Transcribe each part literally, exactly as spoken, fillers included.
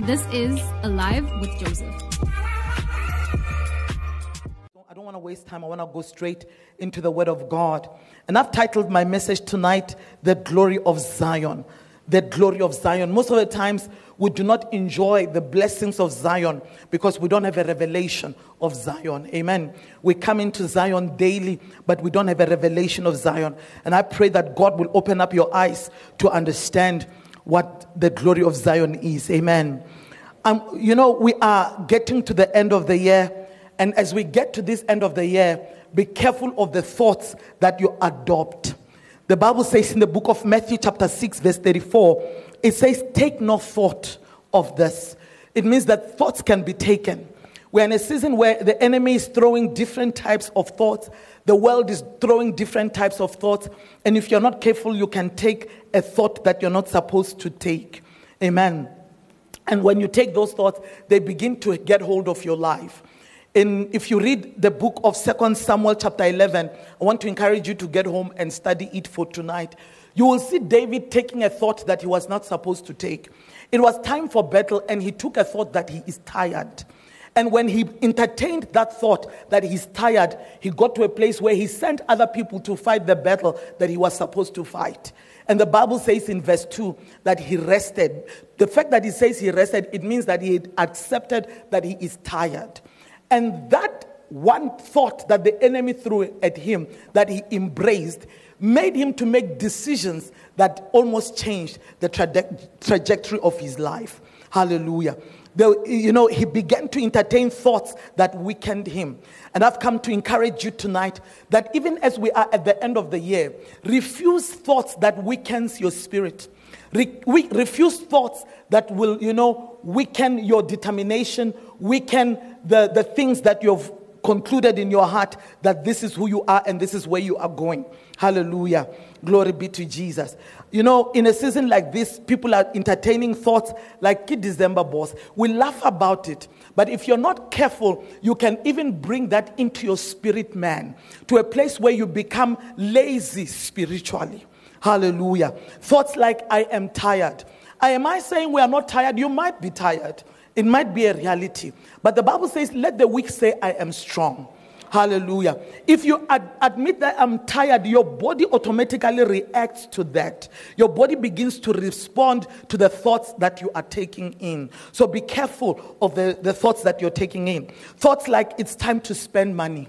This is Alive with Joseph. I don't want to waste time. I want to go straight into the Word of God. And I've titled my message tonight, The Glory of Zion. The glory of Zion. Most of the times, we do not enjoy the blessings of Zion because we don't have a revelation of Zion. Amen. We come into Zion daily, but we don't have a revelation of Zion. And I pray that God will open up your eyes to understand what the glory of Zion is. Amen. Um, you know, we are getting to the end of the year. And as we get to this end of the year, be careful of the thoughts that you adopt. The Bible says in the book of Matthew chapter six verse thirty-four, it says, take no thought of this. It means that thoughts can be taken. We're in a season where the enemy is throwing different types of thoughts. The world is throwing different types of thoughts. And if you're not careful, you can take a thought that you're not supposed to take. Amen. And when you take those thoughts, they begin to get hold of your life. In, if you read the book of Second Samuel chapter eleven, I want to encourage you to get home and study it for tonight. You will see David taking a thought that he was not supposed to take. It was time for battle, and he took a thought that he is tired. And when he entertained that thought that he's tired, he got to a place where he sent other people to fight the battle that he was supposed to fight. And the Bible says in verse two that he rested. The fact that he says he rested, it means that he had accepted that he is tired. And that one thought that the enemy threw at him, that he embraced, made him to make decisions that almost changed the traje- trajectory of his life. Hallelujah. The, you know, he began to entertain thoughts that weakened him. And I've come to encourage you tonight that even as we are at the end of the year, refuse thoughts that weakens your spirit. Re- we refuse thoughts that will, you know, weaken your determination, weaken the, the things that you've concluded in your heart that this is who you are and this is where you are going. Hallelujah. Glory be to Jesus. You know, in a season like this, people are entertaining thoughts like Kid December boss. We laugh about it. But if you're not careful, you can even bring that into your spirit man to a place where you become lazy spiritually. Hallelujah. Thoughts like, I am tired. I, am I saying we are not tired? You might be tired. It might be a reality. But the Bible says, let the weak say, I am strong. Hallelujah. If you ad- admit that I'm tired, your body automatically reacts to that. Your body begins to respond to the thoughts that you are taking in. So be careful of the, the thoughts that you're taking in. Thoughts like, it's time to spend money.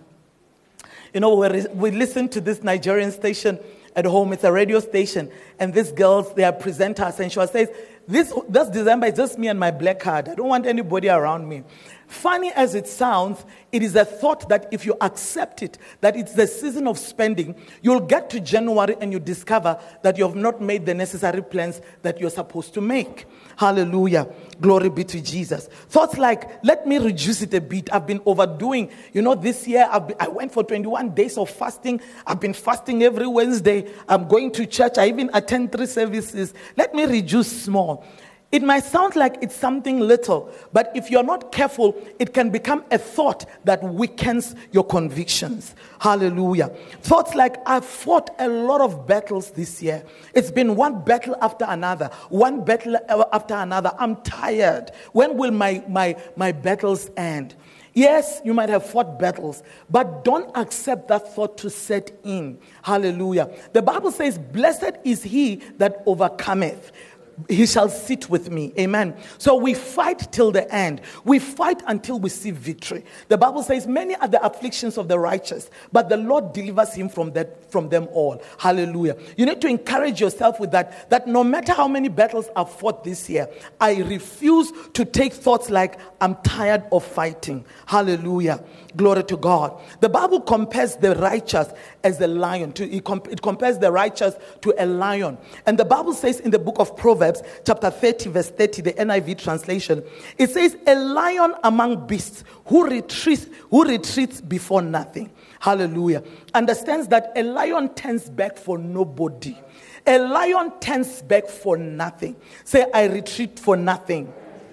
You know, we we listen to this Nigerian station at home. It's a radio station. And these girls, they are presenters. And she says, this, this December is just me and my black card. I don't want anybody around me. Funny as it sounds, it is a thought that if you accept it, that it's the season of spending, you'll get to January and you discover that you have not made the necessary plans that you're supposed to make. Hallelujah. Glory be to Jesus. Thoughts like, let me reduce it a bit. I've been overdoing. You know, this year I've been, I went for twenty-one days of fasting. I've been fasting every Wednesday. I'm going to church. I even attend three services. Let me reduce small. It might sound like it's something little, but if you're not careful, it can become a thought that weakens your convictions. Hallelujah. Thoughts like, I've fought a lot of battles this year. It's been one battle after another, one battle after another. I'm tired. When will my, my, my battles end? Yes, you might have fought battles, but don't accept that thought to set in. Hallelujah. The Bible says, blessed is he that overcometh. He shall sit with me. Amen. So we fight till the end. We fight until we see victory. The Bible says many are the afflictions of the righteous, but the Lord delivers him from that, from them all. Hallelujah. You need to encourage yourself with that, that no matter how many battles I've fought this year, I refuse to take thoughts like, I'm tired of fighting. Hallelujah. Glory to God. The Bible compares the righteous as a lion. To, it, comp- it compares the righteous to a lion. And the Bible says in the book of Proverbs, chapter thirty, verse thirty, the N I V translation, it says, a lion among beasts who retreats, who retreats before nothing. Hallelujah. Understands that a lion turns back for nobody. A lion turns back for nothing. Say, I retreat for nothing.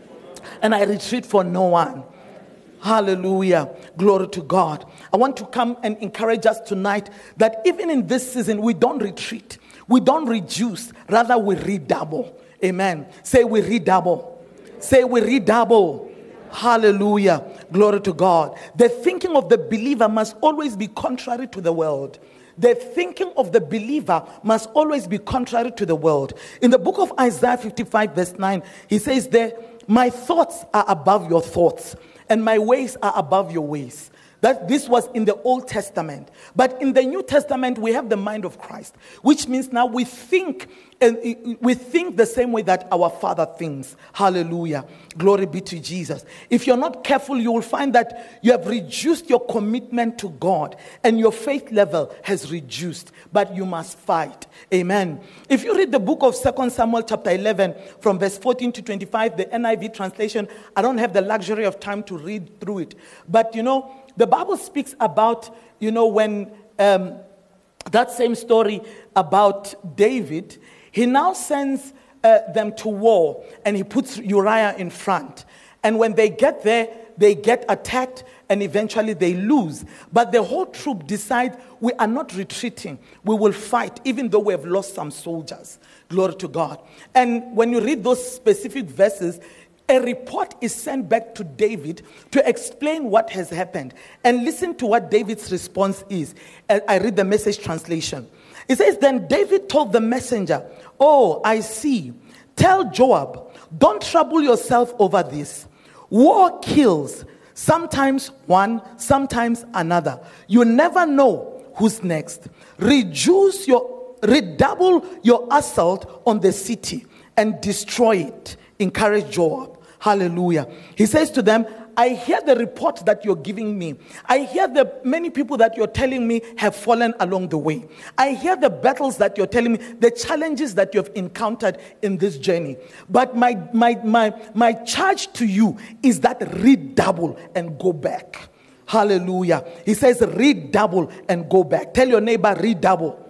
And I retreat for no one. Hallelujah. Glory to God. I want to come and encourage us tonight that even in this season, we don't retreat. We don't reduce. Rather, we redouble. Amen. Say we redouble. Say, we redouble. Hallelujah. Glory to God. The thinking of the believer must always be contrary to the world. The thinking of the believer must always be contrary to the world. In the book of Isaiah fifty-five verse nine, he says there, my thoughts are above your thoughts, and my ways are above your ways. That this was in the Old Testament. But in the New Testament, we have the mind of Christ, which means now we think and we think the same way that our Father thinks. Hallelujah. Glory be to Jesus. If you're not careful, you will find that you have reduced your commitment to God and your faith level has reduced, but you must fight. Amen. If you read the book of Second Samuel chapter eleven from verse fourteen to twenty-five, the N I V translation, I don't have the luxury of time to read through it. But you know, the Bible speaks about, you know, when um, that same story about David, he now sends uh, them to war and he puts Uriah in front. And when they get there, they get attacked and eventually they lose. But the whole troop decide, we are not retreating. We will fight even though we have lost some soldiers. Glory to God. And when you read those specific verses, a report is sent back to David to explain what has happened. And listen to what David's response is. I read the Message translation. It says, then David told the messenger, oh, I see. Tell Joab, don't trouble yourself over this. War kills, sometimes one, sometimes another. You never know who's next. Reduce your, redouble your assault on the city and destroy it. Encourage Joab. Hallelujah. He says to them, I hear the report that you're giving me. I hear the many people that you're telling me have fallen along the way. I hear the battles that you're telling me, the challenges that you've encountered in this journey. But my my my my charge to you is that redouble and go back. Hallelujah. He says redouble and go back. Tell your neighbor redouble.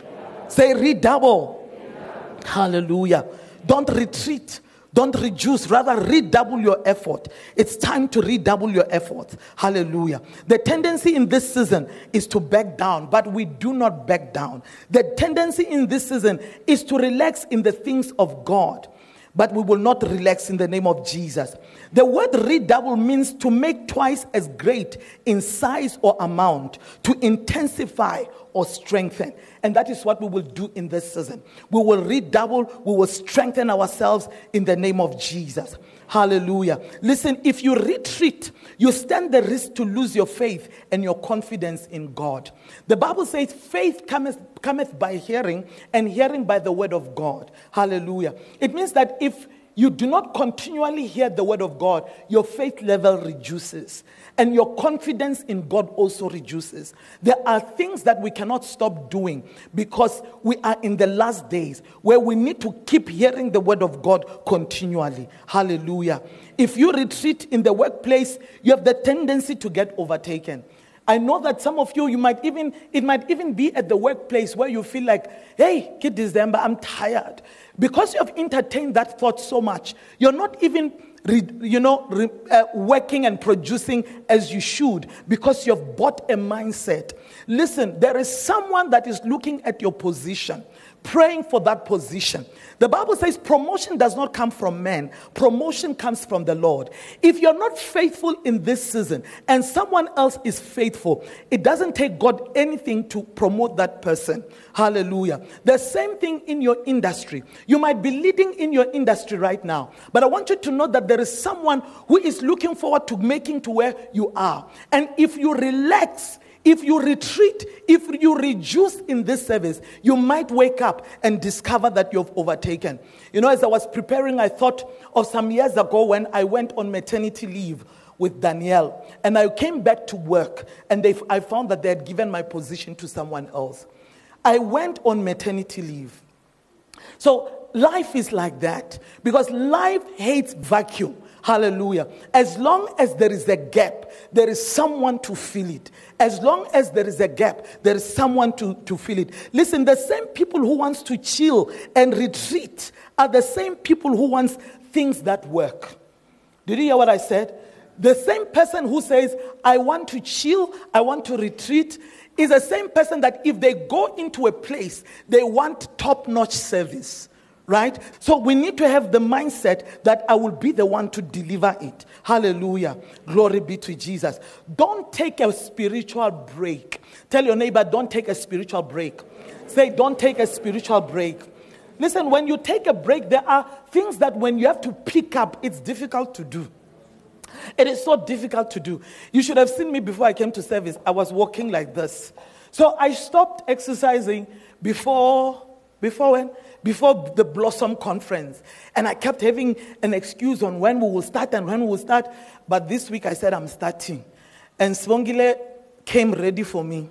Say redouble. redouble. Hallelujah. Don't retreat. Don't reduce, rather redouble your effort. It's time to redouble your effort. Hallelujah. The tendency in this season is to back down, but we do not back down. The tendency in this season is to relax in the things of God, but we will not relax in the name of Jesus. The word redouble means to make twice as great in size or amount, to intensify or strengthen. And that is what we will do in this season. We will redouble, we will strengthen ourselves in the name of Jesus. Hallelujah. Listen, if you retreat, you stand the risk to lose your faith and your confidence in God. The Bible says faith cometh, cometh by hearing, and hearing by the word of God. Hallelujah. It means that if you do not continually hear the word of God, your faith level reduces. And your confidence in God also reduces. There are things that we cannot stop doing because we are in the last days where we need to keep hearing the word of God continually. Hallelujah. If you retreat in the workplace, you have the tendency to get overtaken. I know that some of you, you might even, it might even be at the workplace where you feel like, hey, kid December, I'm tired. Because you have entertained that thought so much, you're not even, you know, uh, working and producing as you should because you've bought a mindset. Listen, there is someone that is looking at your position, praying for that position. The Bible says promotion does not come from men. Promotion comes from the Lord. If you're not faithful in this season and someone else is faithful, it doesn't take God anything to promote that person. Hallelujah. The same thing in your industry. You might be leading in your industry right now, but I want you to know that there is someone who is looking forward to making to where you are. And if you relax, if you retreat, if you reduce in this service, you might wake up and discover that you've overtaken. You know, as I was preparing, I thought of some years ago when I went on maternity leave with Danielle. And I came back to work, and they, I found that they had given my position to someone else. I went on maternity leave. So life is like that, because life hates vacuum. Hallelujah. As long as there is a gap, there is someone to fill it. As long as there is a gap, there is someone to, to fill it. Listen, the same people who wants to chill and retreat are the same people who wants things that work. Did you hear what I said? The same person who says, I want to chill, I want to retreat, is the same person that if they go into a place, they want top-notch service. Right? So we need to have the mindset that I will be the one to deliver it. Hallelujah. Glory be to Jesus. Don't take a spiritual break. Tell your neighbor, don't take a spiritual break. Say, don't take a spiritual break. Listen, when you take a break, there are things that when you have to pick up, it's difficult to do. It is so difficult to do. You should have seen me before I came to service. I was walking like this. So I stopped exercising before, before when? Before the Blossom Conference. And I kept having an excuse on when we will start and when we will start. But this week I said, I'm starting. And Svongile came ready for me.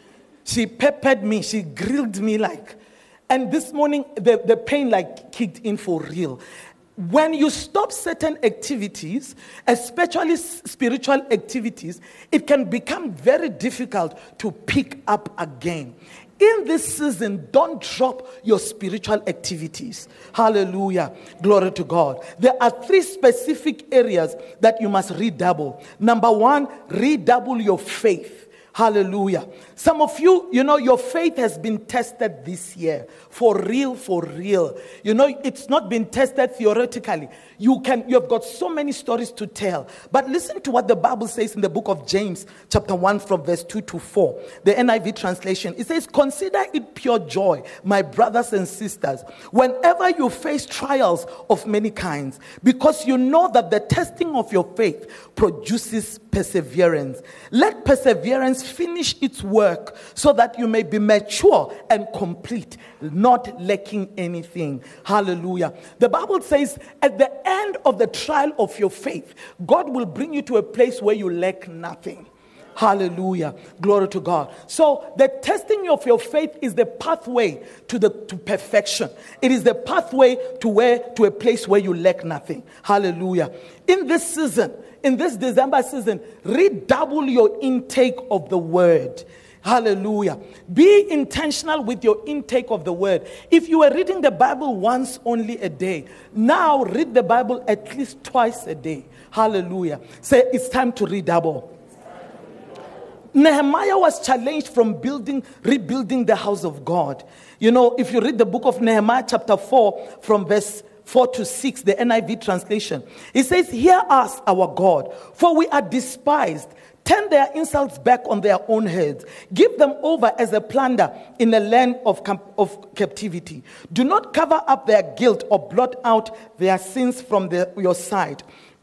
She peppered me. She grilled me like. And this morning, the, the pain like kicked in for real. When you stop certain activities, especially spiritual activities, it can become very difficult to pick up again. In this season, don't drop your spiritual activities. Hallelujah. Glory to God. There are three specific areas that you must redouble. Number one, redouble your faith. Hallelujah. Some of you, you know, your faith has been tested this year. For real, for real. You know, it's not been tested theoretically. You can, you have got so many stories to tell. But listen to what the Bible says in the book of James, chapter one, from verse two to four. The N I V translation. It says, consider it pure joy, my brothers and sisters, whenever you face trials of many kinds, because you know that the testing of your faith produces perseverance. Let perseverance finish its work so that you may be mature and complete, not lacking anything. Hallelujah. The Bible says at the end of the trial of your faith, God will bring you to a place where you lack nothing. Hallelujah. Glory to God. So the testing of your faith is the pathway to the to perfection. It is the pathway to where to a place where you lack nothing. Hallelujah. In this season, in this December season, redouble your intake of the word. Hallelujah. Be intentional with your intake of the word. If you were reading the Bible once only a day, now read the Bible at least twice a day. Hallelujah. Say, it's time to redouble. Nehemiah was challenged from building, rebuilding the house of God. You know, if you read the book of Nehemiah chapter four from verse four to six, the N I V translation, it says, hear us, our God, for we are despised. Turn their insults back on their own heads. Give them over as a plunder in a land of, of captivity. Do not cover up their guilt or blot out their sins from the, your sight.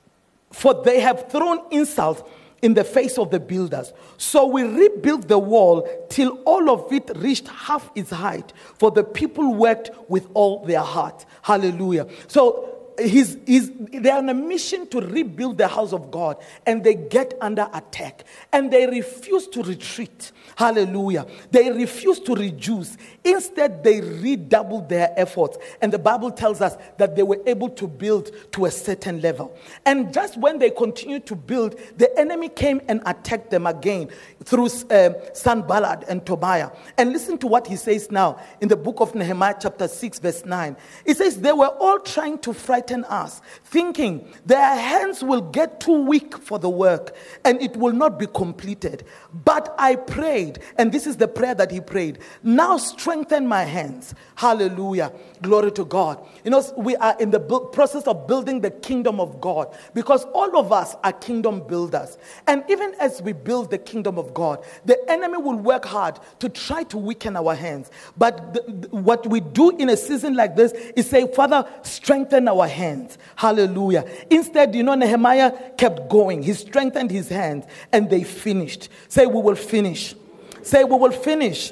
For they have thrown insults in the face of the builders. So we rebuilt the wall till all of it reached half its height. For the people worked with all their heart. Hallelujah. So He's, he's, they're on a mission to rebuild the house of God, and they get under attack, and they refuse to retreat. Hallelujah. They refuse to reduce. Instead, they redoubled their efforts, and the Bible tells us that they were able to build to a certain level. And just when they continued to build, the enemy came and attacked them again through uh, Sanballat and Tobiah. And listen to what he says now in the book of Nehemiah chapter six verse nine. It says, they were all trying to frighten us, thinking their hands will get too weak for the work and it will not be completed. But I prayed, and this is the prayer that he prayed, now strengthen my hands. Hallelujah. Glory to God. You know, we are in the bu- process of building the kingdom of God, because all of us are kingdom builders. And even as we build the kingdom of God, the enemy will work hard to try to weaken our hands. But the, the, what we do in a season like this is say, Father, strengthen our hands. Hallelujah. Instead, you know, Nehemiah kept going. He strengthened his hands and they finished. Say, we will finish. Say, we will finish.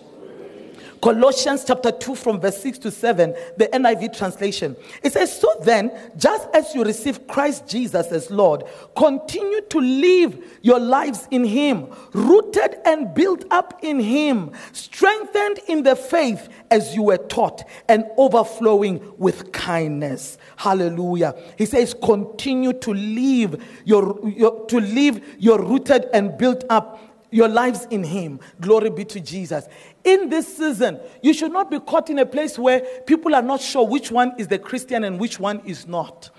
Colossians chapter two from verse six to seven, the N I V translation. It says, so then, just as you receive Christ Jesus as Lord, continue to live your lives in him, rooted and built up in him, strengthened in the faith as you were taught, and overflowing with kindness. Hallelujah. He says, continue to live your, your to live your rooted and built up your lives in him. Glory be to Jesus. In this season, you should not be caught in a place where people are not sure which one is the Christian and which one is not.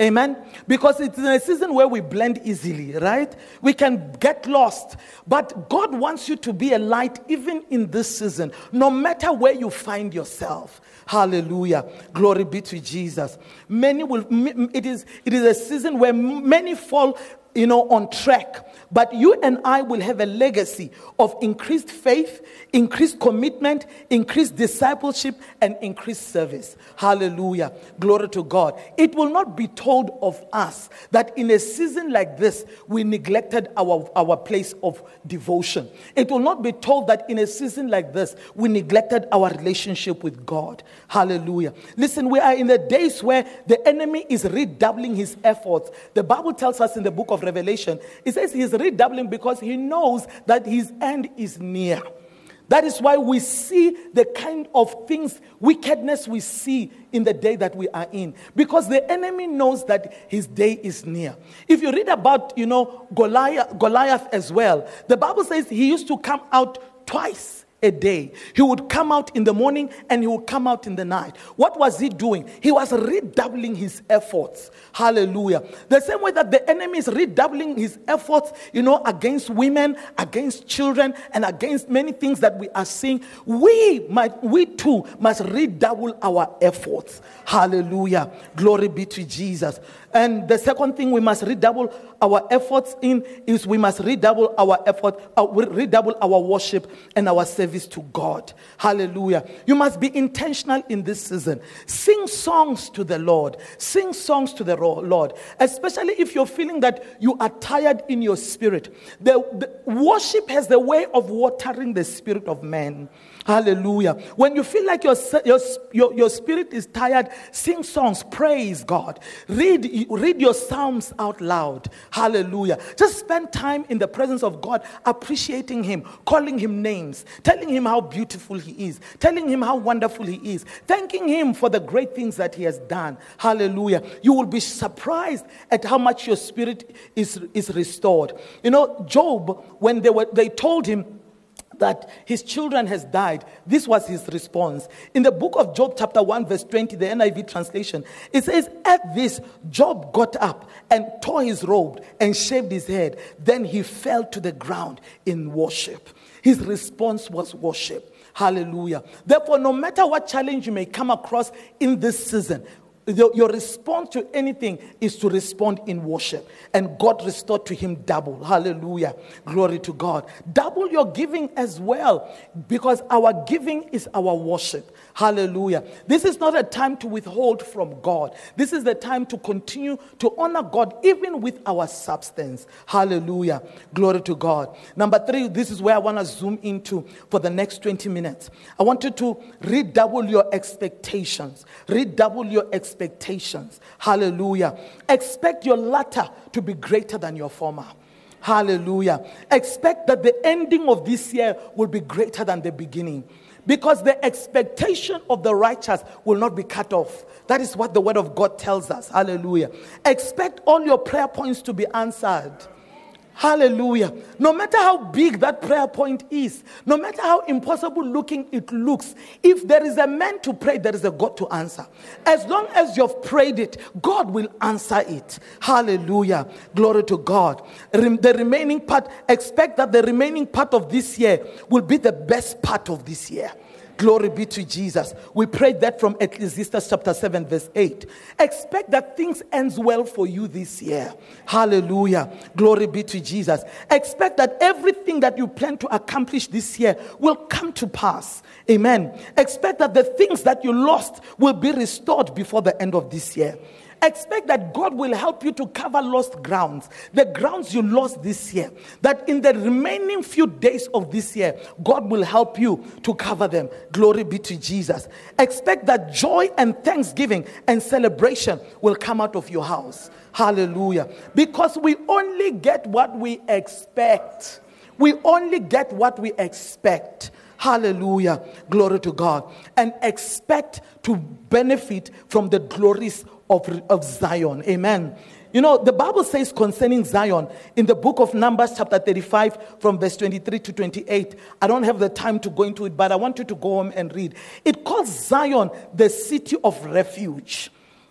Amen? Because it's in a season where we blend easily, right? We can get lost. But God wants you to be a light even in this season, no matter where you find yourself. Hallelujah. Glory be to Jesus. Many will, it is, it is a season where many fall, you know, on track. But you and I will have a legacy of increased faith, increased commitment, increased discipleship, and increased service. Hallelujah. Glory to God. It will not be told of us that in a season like this, we neglected our, our place of devotion. It will not be told that in a season like this, we neglected our relationship with God. Hallelujah. Listen, we are in the days where the enemy is redoubling his efforts. The Bible tells us in the book of Revelation, it says he's redoubling because he knows that his end is near. That is why we see the kind of things, wickedness we see in the day that we are in. Because the enemy knows that his day is near. If you read about, you know, Goliath, Goliath as well, the Bible says he used to come out twice a day. He would come out in the morning and he would come out in the night. What was he doing? He was redoubling his efforts. Hallelujah. The same way that the enemy is redoubling his efforts, you know, against women, against children, and against many things that we are seeing, we might, we too must redouble our efforts. Hallelujah. Glory be to Jesus. And the second thing we must redouble our efforts in is we must redouble our effort, uh, redouble our worship and our service to God. Hallelujah. You must be intentional in this season. Sing songs to the Lord. Sing songs to the Lord. Especially if you're feeling that you are tired in your spirit. The, the worship has the way of watering the spirit of man. Hallelujah. When you feel like your, your, your, your spirit is tired, sing songs, praise God. Read, read your psalms out loud. Hallelujah. Just spend time in the presence of God, appreciating him, calling him names, telling him how beautiful he is, telling him how wonderful he is, thanking him for the great things that he has done. Hallelujah. You will be surprised at how much your spirit is, is restored. You know, Job, when they were, they told him that his children has died, this was his response. In the book of Job chapter one verse twenty, the N I V translation, it says, at this, Job got up and tore his robe and shaved his head. Then he fell to the ground in worship. His response was worship. Hallelujah. Therefore, no matter what challenge you may come across in this season, Your, your response to anything is to respond in worship. And God restored to him double. Hallelujah. Glory to God. Double your giving as well, because our giving is our worship. Hallelujah. This is not a time to withhold from God. This is the time to continue to honor God even with our substance. Hallelujah. Glory to God. Number three, this is where I want to zoom into for the next twenty minutes. I want you to redouble your expectations. Redouble your expectations. Hallelujah. Expect your latter to be greater than your former. Hallelujah. Expect that the ending of this year will be greater than the beginning. Because the expectation of the righteous will not be cut off. That is what the word of God tells us. Hallelujah. Expect all your prayer points to be answered. Hallelujah. No matter how big that prayer point is, no matter how impossible looking it looks, if there is a man to pray, there is a God to answer. As long as you've prayed it, God will answer it. Hallelujah. Glory to God. The remaining part, expect that the remaining part of this year will be the best part of this year. Glory be to Jesus. We prayed that from Ecclesiastes chapter seven verse eight. Expect that things ends well for you this year. Hallelujah. Glory be to Jesus. Expect that everything that you plan to accomplish this year will come to pass. Amen. Expect that the things that you lost will be restored before the end of this year. Expect that God will help you to cover lost grounds, the grounds you lost this year. That in the remaining few days of this year, God will help you to cover them. Glory be to Jesus. Expect that joy and thanksgiving and celebration will come out of your house. Hallelujah. Because we only get what we expect. We only get what we expect. Hallelujah. Glory to God. And expect to benefit from the glories of, of Zion. Amen. You know, the Bible says concerning Zion in the book of Numbers chapter thirty-five from verse twenty-three to twenty-eight. I don't have the time to go into it, but I want you to go home and read. It calls Zion the city of refuge.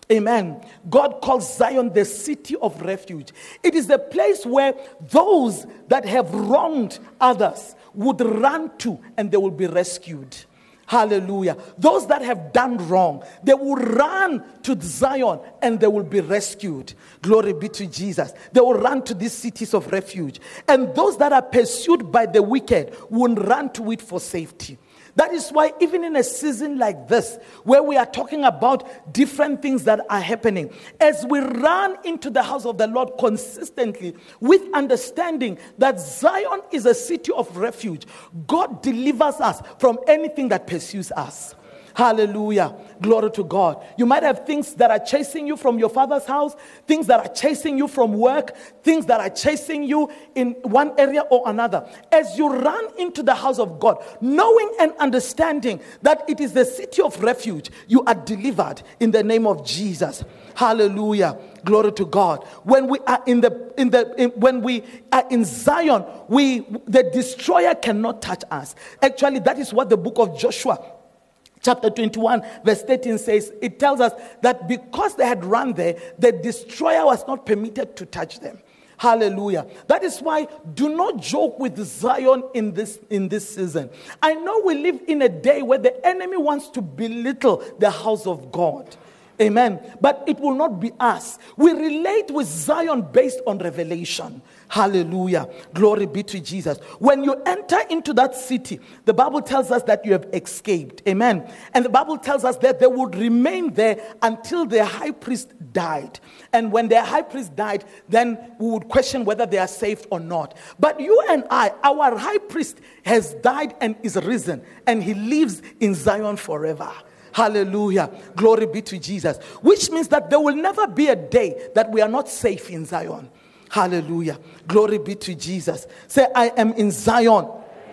Amen. God calls Zion the city of refuge. It is the place where those that have wronged others would run to and they will be rescued. Hallelujah. Those that have done wrong, they will run to Zion and they will be rescued. Glory be to Jesus. They will run to these cities of refuge. And those that are pursued by the wicked will run to it for safety. That is why even in a season like this, where we are talking about different things that are happening, as we run into the house of the Lord consistently with understanding that Zion is a city of refuge, God delivers us from anything that pursues us. Hallelujah. Glory to God. You might have things that are chasing you from your father's house, things that are chasing you from work, things that are chasing you in one area or another. As you run into the house of God, knowing and understanding that it is the city of refuge, you are delivered in the name of Jesus. Hallelujah. Glory to God. When we are in the in the in, when we are in Zion, we the destroyer cannot touch us. Actually, that is what the book of Joshua chapter twenty-one, verse thirteen says. It tells us that because they had run there, the destroyer was not permitted to touch them. Hallelujah. That is why do not joke with Zion in this in this season. I know we live in a day where the enemy wants to belittle the house of God. Amen. But it will not be us. We relate with Zion based on revelation. Hallelujah. Glory be to Jesus. When you enter into that city, the Bible tells us that you have escaped. Amen. And the Bible tells us that they would remain there until their high priest died. And when their high priest died, then we would question whether they are saved or not. But you and I, our high priest has died and is risen, and he lives in Zion forever. Hallelujah. Glory be to Jesus. Which means that there will never be a day that we are not safe in Zion. Hallelujah. Glory be to Jesus. Say, I am in Zion.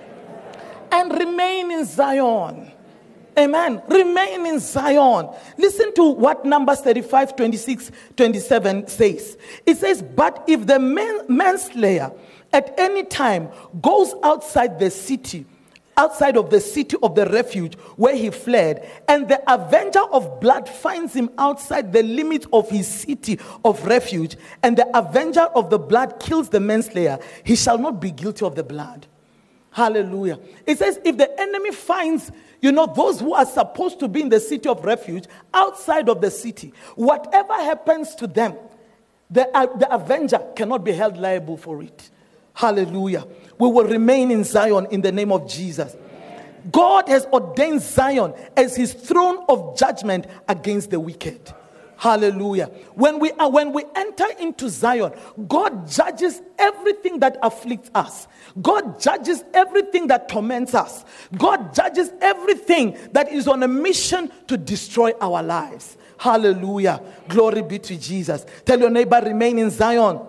And remain in Zion. Amen. Remain in Zion. Listen to what Numbers thirty-five, twenty-six, twenty-seven says. It says, but if the man, manslayer at any time goes outside the city, outside of the city of the refuge where he fled, and the avenger of blood finds him outside the limits of his city of refuge, and the avenger of the blood kills the manslayer, he shall not be guilty of the blood. Hallelujah. It says if the enemy finds, you know, those who are supposed to be in the city of refuge outside of the city, whatever happens to them, the, uh, the avenger cannot be held liable for it. Hallelujah. We will remain in Zion in the name of Jesus. God has ordained Zion as his throne of judgment against the wicked. Hallelujah. When we are, when we enter into Zion, God judges everything that afflicts us. God judges everything that torments us. God judges everything that is on a mission to destroy our lives. Hallelujah. Glory be to Jesus. Tell your neighbor, remain in Zion.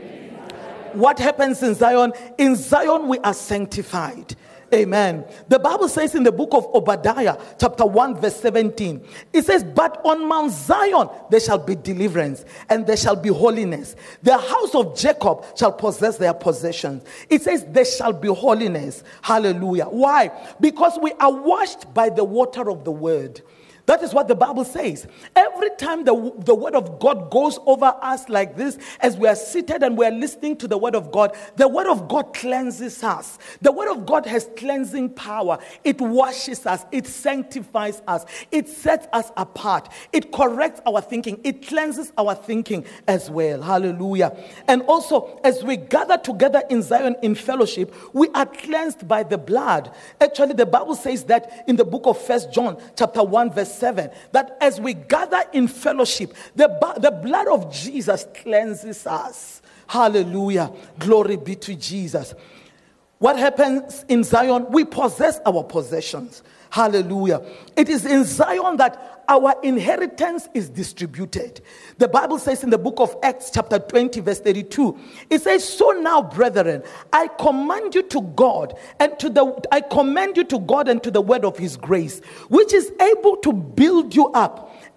What happens in Zion? In Zion we are sanctified. Amen. The Bible says in the book of Obadiah, chapter one, verse seventeen, it says, but on Mount Zion there shall be deliverance, and there shall be holiness. The house of Jacob shall possess their possessions. It says there shall be holiness. Hallelujah. Why? Because we are washed by the water of the word. That is what the Bible says. Every time the, the word of God goes over us like this, as we are seated and we are listening to the word of God, the word of God cleanses us. The word of God has cleansing power. It washes us. It sanctifies us. It sets us apart. It corrects our thinking. It cleanses our thinking as well. Hallelujah. And also, as we gather together in Zion in fellowship, we are cleansed by the blood. Actually, the Bible says that in the book of First John, chapter one, verse seven, that as we gather in fellowship, the, the blood of Jesus cleanses us. Hallelujah. Glory be to Jesus. What happens in Zion? We possess our possessions. Hallelujah. It is in Zion that our inheritance is distributed. The Bible says in the book of Acts chapter twenty verse thirty-two, it says, so now brethren, I command you to God and to the, I commend you to God and to the word of his grace, which is able to build you up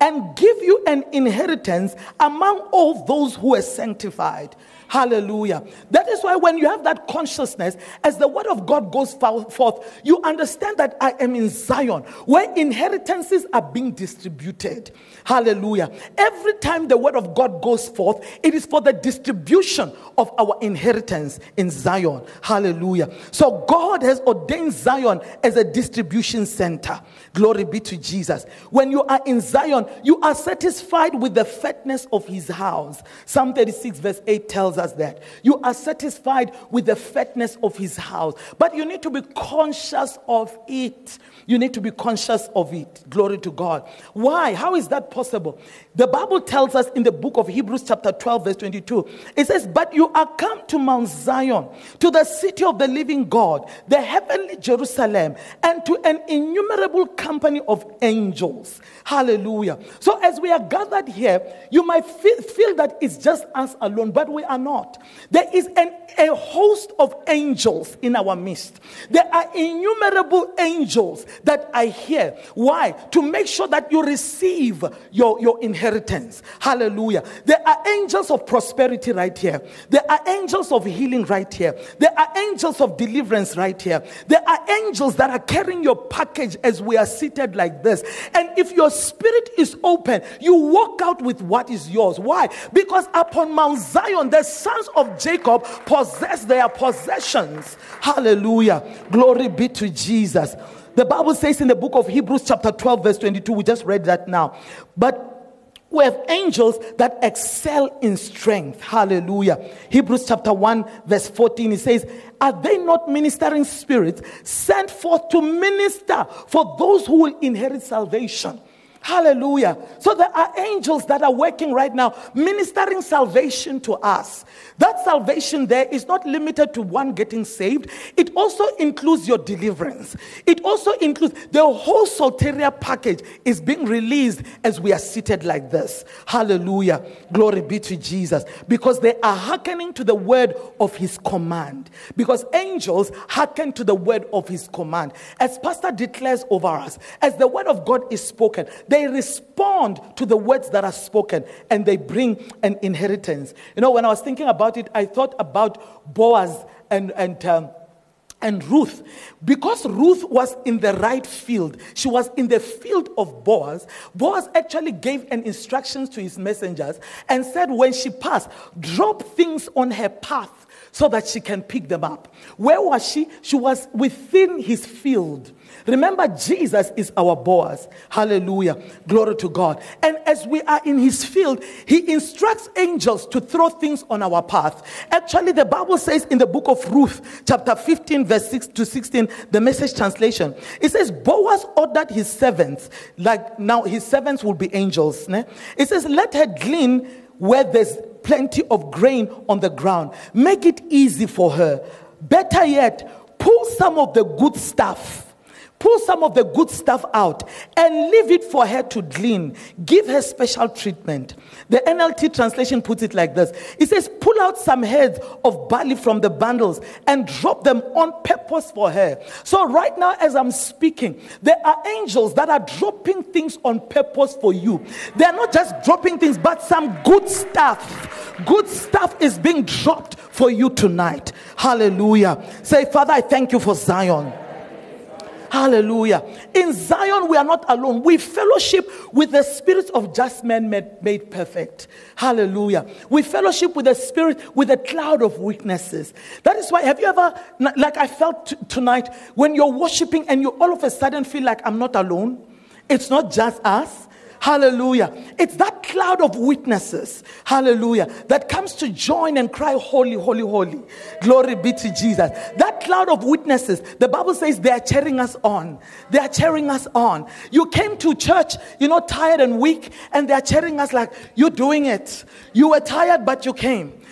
and give you an inheritance among all those who are sanctified. Hallelujah. That is why when you have that consciousness, as the word of God goes forth, you understand that I am in Zion, where inheritances are being distributed. Hallelujah. Every time the word of God goes forth, it is for the distribution of our inheritance in Zion. Hallelujah. So God has ordained Zion as a distribution center. Glory be to Jesus. When you are in Zion, you are satisfied with the fatness of his house. Psalm thirty-six verse eight tells us that. You are satisfied with the fatness of his house. But you need to be conscious of it. You need to be conscious of it. Glory to God. Why? How is that possible? The Bible tells us in the book of Hebrews chapter twelve verse twenty-two. It says, but you are come to Mount Zion, to the city of the living God, the heavenly Jerusalem, and to an innumerable company of angels. Hallelujah. So as we are gathered here, you might feel, feel that it's just us alone, but we are not. There is an, a host of angels in our midst. There are innumerable angels that are here. Why? To make sure that you receive your, your inheritance. Hallelujah. There are angels of prosperity right here. There are angels of healing right here. There are angels of deliverance right here. There are angels that are carrying your package as we are seated like this. And if your spirit is open, you walk out with what is yours. Why? Because upon Mount Zion, the sons of Jacob possess their possessions. Hallelujah. Glory be to Jesus. The Bible says in the book of Hebrews chapter twelve verse twenty-two, we just read that now. But we have angels that excel in strength. Hallelujah. Hebrews chapter one verse fourteen, it says, are they not ministering spirits sent forth to minister for those who will inherit salvation? Hallelujah. So there are angels that are working right now, ministering salvation to us. That salvation there is not limited to one getting saved. It also includes your deliverance. It also includes the whole soteria package is being released as we are seated like this. Hallelujah. Glory be to Jesus. Because they are hearkening to the word of his command. Because angels hearken to the word of his command. As Pastor declares over us, as the word of God is spoken, they respond to the words that are spoken and they bring an inheritance. You know, when I was thinking about it, I thought about Boaz and, and, um, and Ruth. Because Ruth was in the right field, she was in the field of Boaz. Boaz actually gave an instructions to his messengers and said when she passed, drop things on her path so that she can pick them up. Where was she? She was within his field. Remember, Jesus is our Boaz. Hallelujah. Glory to God. And as we are in his field, he instructs angels to throw things on our path. Actually, the Bible says in the book of Ruth, chapter fifteen, verse six to sixteen, the Message translation, it says, Boaz ordered his servants, like now his servants will be angels. Ne? It says, let her glean where there's plenty of grain on the ground. Make it easy for her. Better yet, pull some of the good stuff. Pull some of the good stuff out and leave it for her to glean. Give her special treatment. The N L T translation puts it like this. It says, pull out some heads of barley from the bundles and drop them on purpose for her. So right now as I'm speaking, there are angels that are dropping things on purpose for you. They are not just dropping things, but some good stuff. Good stuff is being dropped for you tonight. Hallelujah. Say, Father, I thank you for Zion. Hallelujah. In Zion, we are not alone. We fellowship with the spirits of just men made, made perfect. Hallelujah. We fellowship with the spirit, with a cloud of witnesses. That is why, have you ever, like I felt t- tonight, when you're worshiping and you all of a sudden feel like I'm not alone? It's not just us. Hallelujah. It's that cloud of witnesses, hallelujah, that comes to join and cry, holy, holy, holy. Glory be to Jesus. That cloud of witnesses, the Bible says they are cheering us on. They are cheering us on. You came to church, you know, tired and weak, and they are cheering us like, you're doing it. You were tired, but you came.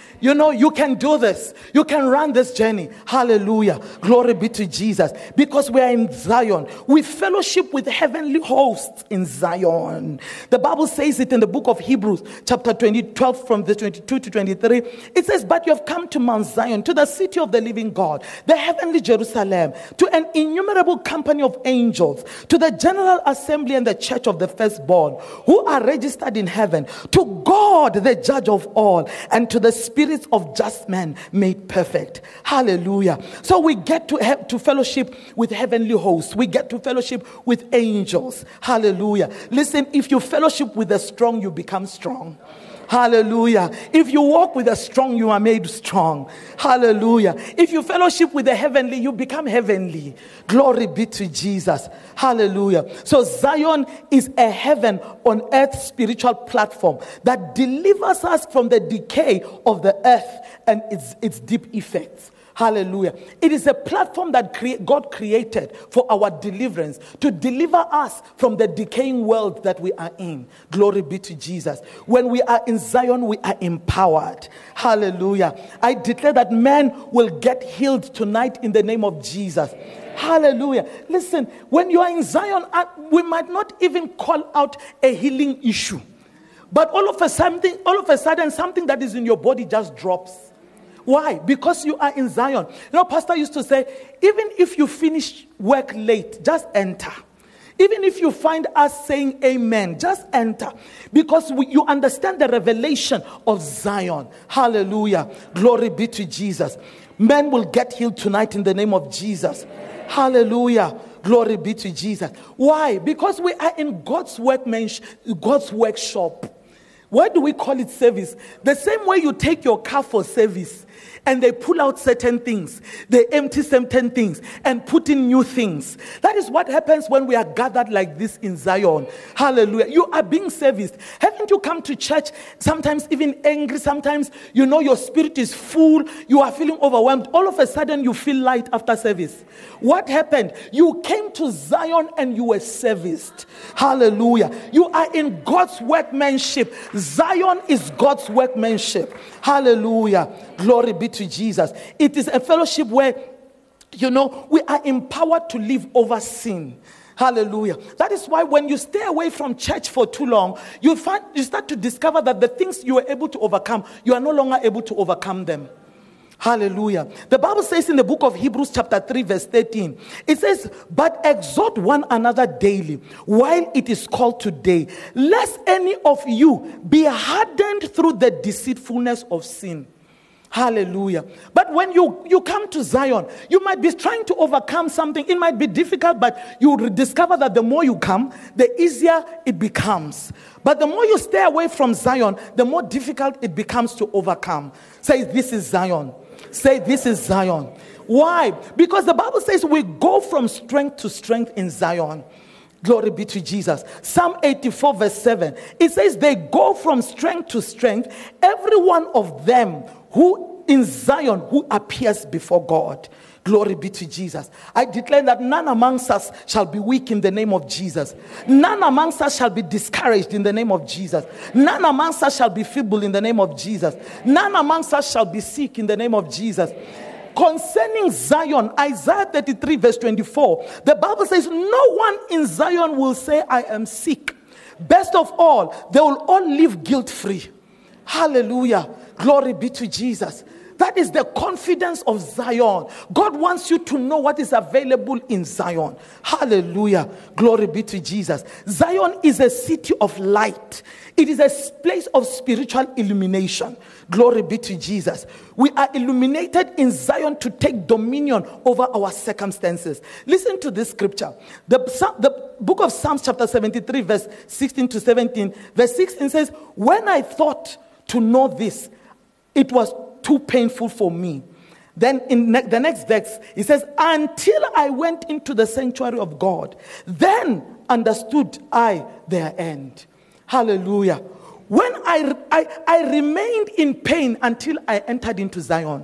You know, you can do this. You can run this journey. Hallelujah. Glory be to Jesus. Because we are in Zion. We fellowship with heavenly hosts in Zion. The Bible says it in the book of Hebrews, chapter twenty, twelve, from the twenty-two to twenty-three. It says, but you have come to Mount Zion, to the city of the living God, the heavenly Jerusalem, to an innumerable company of angels, to the general assembly and the church of the firstborn, who are registered in heaven, to God, the judge of all, and to the spirits of just men made perfect. Hallelujah. So we get to have to fellowship with heavenly hosts. We get to fellowship with angels. Hallelujah. Listen, if you fellowship with the strong, you become strong. Hallelujah. If you walk with the strong, you are made strong. Hallelujah. If you fellowship with the heavenly, you become heavenly. Glory be to Jesus. Hallelujah. So Zion is a heaven on earth spiritual platform that delivers us from the decay of the earth and its, its deep effects. Hallelujah. It is a platform that cre- God created for our deliverance, to deliver us from the decaying world that we are in. Glory be to Jesus. When we are in Zion, we are empowered. Hallelujah. I declare that men will get healed tonight in the name of Jesus. Hallelujah. Listen, when you are in Zion, we might not even call out a healing issue. But all of a sudden, all of a sudden, something that is in your body just drops. Why? Because you are in Zion. You know, Pastor used to say, even if you finish work late, just enter. Even if you find us saying amen, just enter. Because we, you understand the revelation of Zion. Hallelujah. Glory be to Jesus. Men will get healed tonight in the name of Jesus. Hallelujah. Glory be to Jesus. Why? Because we are in God's workmanship, God's workshop. Why do we call it service? The same way you take your car for service and they pull out certain things, they empty certain things and put in new things. That is what happens when we are gathered like this in Zion. Hallelujah. You are being serviced. Haven't you come to church sometimes even angry? Sometimes you know your spirit is full. You are feeling overwhelmed. All of a sudden you feel light after service. What happened? You came to Zion and you were serviced. Hallelujah. You are in God's workmanship. Zion is God's workmanship. Hallelujah. Glory be to Jesus. It is a fellowship where, you know, we are empowered to live over sin. Hallelujah. That is why when you stay away from church for too long, you find you start to discover that the things you were able to overcome, you are no longer able to overcome them. Hallelujah. The Bible says in the book of Hebrews chapter three verse thirteen, it says, but exhort one another daily while it is called today, lest any of you be hardened through the deceitfulness of sin. Hallelujah. But when you, you come to Zion, you might be trying to overcome something. It might be difficult, but you will discover that the more you come, the easier it becomes. But the more you stay away from Zion, the more difficult it becomes to overcome. Say, this is Zion. Say, this is Zion. Why? Because the Bible says we go from strength to strength in Zion. Glory be to Jesus. Psalm eighty-four verse seven. It says they go from strength to strength, every one of them who in Zion who appears before God. Glory be to Jesus. I declare that none amongst us shall be weak in the name of Jesus. None amongst us shall be discouraged in the name of Jesus. None amongst us shall be feeble in the name of Jesus. None amongst us shall be sick in the name of Jesus. Concerning Zion, Isaiah thirty-three verse twenty-four, the Bible says no one in Zion will say I am sick. Best of all, they will all live guilt-free. Hallelujah. Glory be to Jesus. That is the confidence of Zion. God wants you to know what is available in Zion. Hallelujah. Glory be to Jesus. Zion is a city of light. It is a place of spiritual illumination. Glory be to Jesus. We are illuminated in Zion to take dominion over our circumstances. Listen to this scripture. The, the book of Psalms chapter seventy-three verse sixteen to seventeen. Verse sixteen says, when I thought to know this, it was too painful for me. Then in ne- the next verse, it says, until I went into the sanctuary of God, then understood I their end. Hallelujah. When I, I, I remained in pain until I entered into Zion.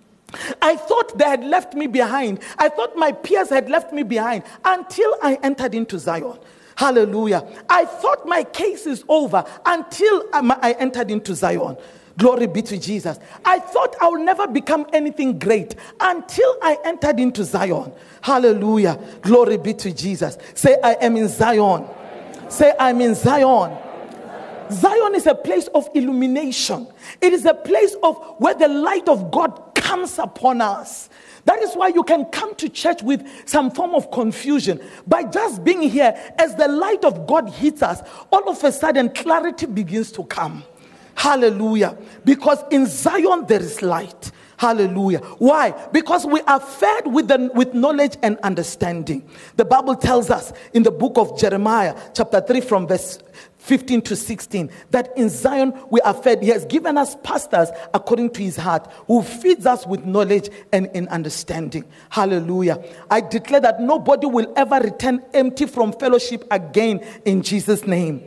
I thought they had left me behind. I thought my peers had left me behind until I entered into Zion. Hallelujah. I thought my case is over until I entered into Zion. Glory be to Jesus. I thought I would never become anything great until I entered into Zion. Hallelujah. Glory be to Jesus. Say, I am in Zion. Say, I'm in Zion. Zion is a place of illumination. It is a place of where the light of God comes upon us. That is why you can come to church with some form of confusion. By just being here, as the light of God hits us, all of a sudden clarity begins to come. Hallelujah. Because in Zion there is light. Hallelujah. Why? Because we are fed with the, with knowledge and understanding. The Bible tells us in the book of Jeremiah, chapter three, from verse fifteen to sixteen, that in Zion we are fed. He has given us pastors according to his heart, who feeds us with knowledge and in understanding. Hallelujah. I declare that nobody will ever return empty from fellowship again in Jesus' name.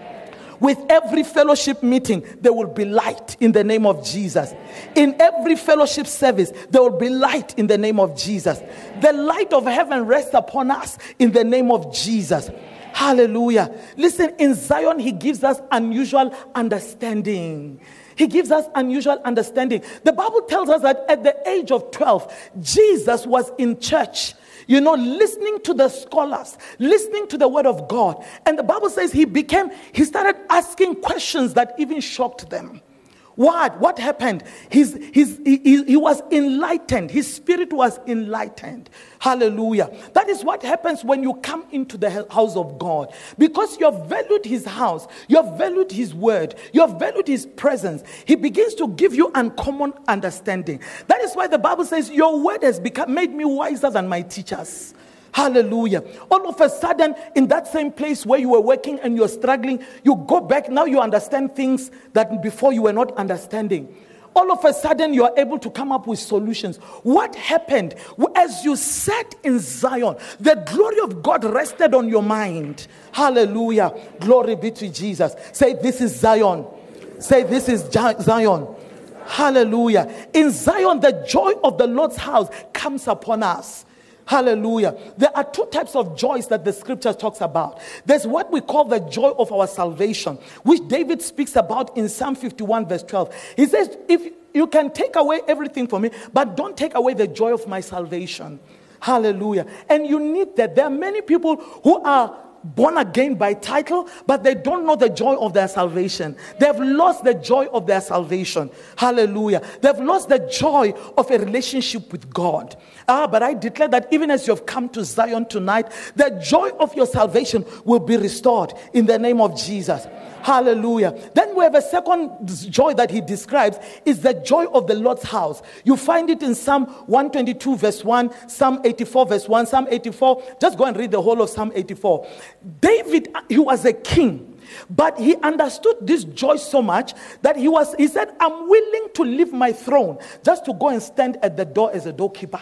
With every fellowship meeting, there will be light in the name of Jesus. In every fellowship service, there will be light in the name of Jesus. The light of heaven rests upon us in the name of Jesus. Hallelujah. Listen, in Zion, he gives us unusual understanding. He gives us unusual understanding. The Bible tells us that at the age of twelve, Jesus was in church, you know, listening to the scholars, listening to the word of God. And the Bible says he became, he started asking questions that even shocked them. What? What happened? His, his, he, he, he was enlightened. His spirit was enlightened. Hallelujah. That is what happens when you come into the house of God. Because you have valued his house. You have valued his word. You have valued his presence. He begins to give you uncommon understanding. That is why the Bible says, your word has become made me wiser than my teachers. Hallelujah. All of a sudden, in that same place where you were working and you're struggling, you go back, now you understand things that before you were not understanding. All of a sudden, you are able to come up with solutions. What happened? As you sat in Zion, the glory of God rested on your mind. Hallelujah. Glory be to Jesus. Say, this is Zion. Say, this is Zion. Hallelujah. In Zion, the joy of the Lord's house comes upon us. Hallelujah. There are two types of joys that the scripture talks about. There's what we call the joy of our salvation, which David speaks about in Psalm fifty-one verse twelve. He says, if you can take away everything from me, but don't take away the joy of my salvation. Hallelujah. And you need that. There are many people who are born again by title, but they don't know the joy of their salvation. They've lost the joy of their salvation. Hallelujah. They've lost the joy of a relationship with God. Ah, but I declare that even as you have come to Zion tonight, the joy of your salvation will be restored in the name of Jesus. Hallelujah. Then we have a second joy that he describes, is the joy of the Lord's house. You find it in Psalm one twenty-two verse one, Psalm eighty-four verse one, Psalm eighty-four. Just go and read the whole of Psalm eighty-four. David, he was a king, but he understood this joy so much that he was, he said, I'm willing to leave my throne just to go and stand at the door as a doorkeeper.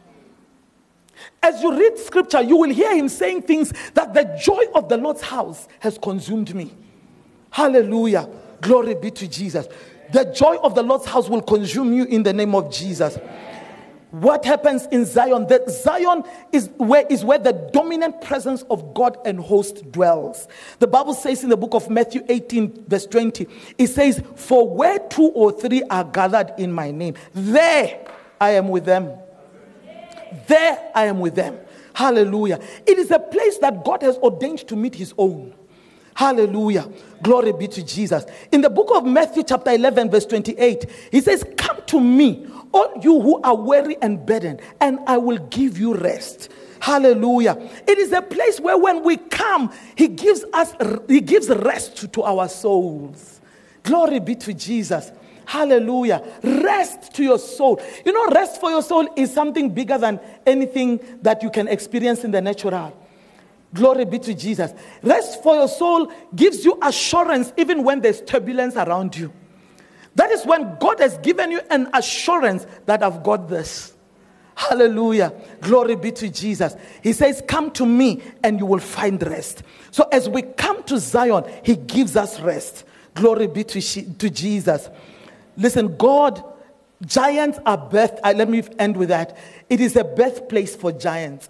As you read scripture, you will hear him saying things that the joy of the Lord's house has consumed me. Hallelujah. Glory be to Jesus. The joy of the Lord's house will consume you in the name of Jesus. What happens in Zion? That Zion is where is where the dominant presence of God and host dwells. The Bible says in the book of Matthew eighteen verse twenty, it says, for where two or three are gathered in my name, there I am with them. There I am with them. Hallelujah. It is a place that God has ordained to meet his own. Hallelujah. Glory be to Jesus. In the book of Matthew chapter eleven verse twenty-eight, he says, come to me, all you who are weary and burdened, and I will give you rest. Hallelujah. It is a place where when we come, he gives us, he gives rest to, to our souls. Glory be to Jesus. Hallelujah. Rest to your soul. You know, rest for your soul is something bigger than anything that you can experience in the natural. Glory be to Jesus. Rest for your soul gives you assurance even when there's turbulence around you. That is when God has given you an assurance that I've got this. Hallelujah. Glory be to Jesus. He says, come to me and you will find rest. So as we come to Zion, he gives us rest. Glory be to, to Jesus. Listen, God, giants are birthed. Uh, let me end with that. It is a birthplace for giants.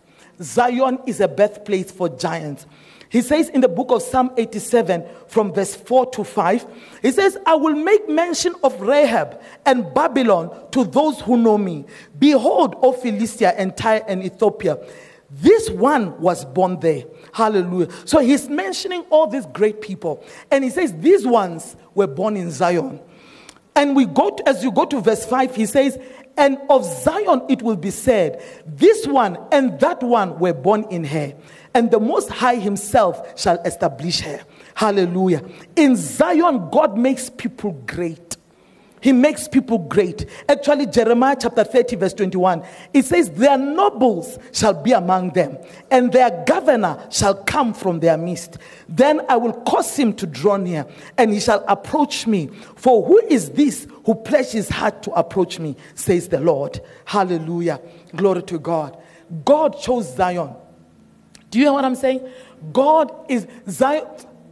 Zion is a birthplace for giants. He says in the book of Psalm eighty-seven from verse four to five, he says, I will make mention of Rahab and Babylon to those who know me. Behold, O Philistia and Tyre and Ethiopia, this one was born there. Hallelujah. So he's mentioning all these great people. And he says these ones were born in Zion. And we go to, as you go to verse five, he says, and of Zion it will be said, this one and that one were born in her. And the Most High himself shall establish her. Hallelujah. In Zion, God makes people great. He makes people great. Actually, Jeremiah chapter thirty, verse twenty-one, it says, their nobles shall be among them, and their governor shall come from their midst. Then I will cause him to draw near, and he shall approach me. For who is this who pledged his heart to approach me, says the Lord. Hallelujah. Glory to God. God chose Zion. Do you hear what I'm saying? God is, Zion,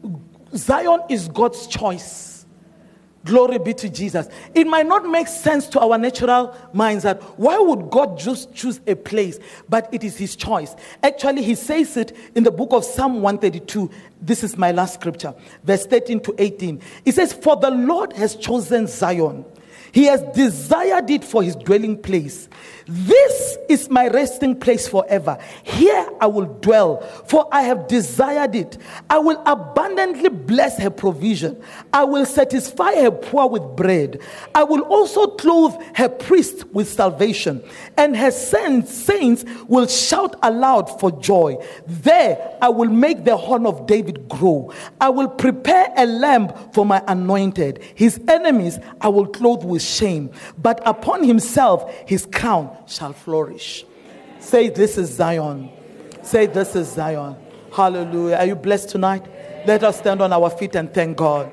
Zion is God's choice. Glory be to Jesus. It might not make sense to our natural minds that why would God just choose a place? But it is his choice. Actually, he says it in the book of Psalm one thirty-two. This is my last scripture, verse thirteen to eighteen. It says, for the Lord has chosen Zion. He has desired it for his dwelling place. This is my resting place forever. Here I will dwell, for I have desired it. I will abundantly bless her provision. I will satisfy her poor with bread. I will also clothe her priests with salvation, and her saints, saints will shout aloud for joy. There I will make the horn of David grow. I will prepare a lamb for my anointed. His enemies I will clothe with shame, but upon himself his crown shall flourish. Say, this is Zion. Say, this is Zion. Hallelujah. Are you blessed tonight? Let us stand on our feet and thank God.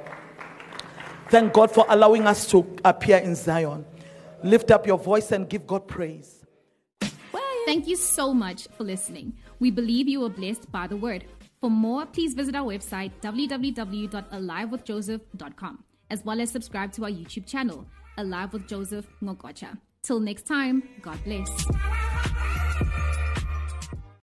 Thank God for allowing us to appear in Zion. Lift up your voice and give God praise. Thank you so much for listening. We believe you were blessed by the word. For more, please visit our website, w w w dot alive with joseph dot com, as well as subscribe to our YouTube channel, Alive with Joseph Ngokocha. Till next time, God bless.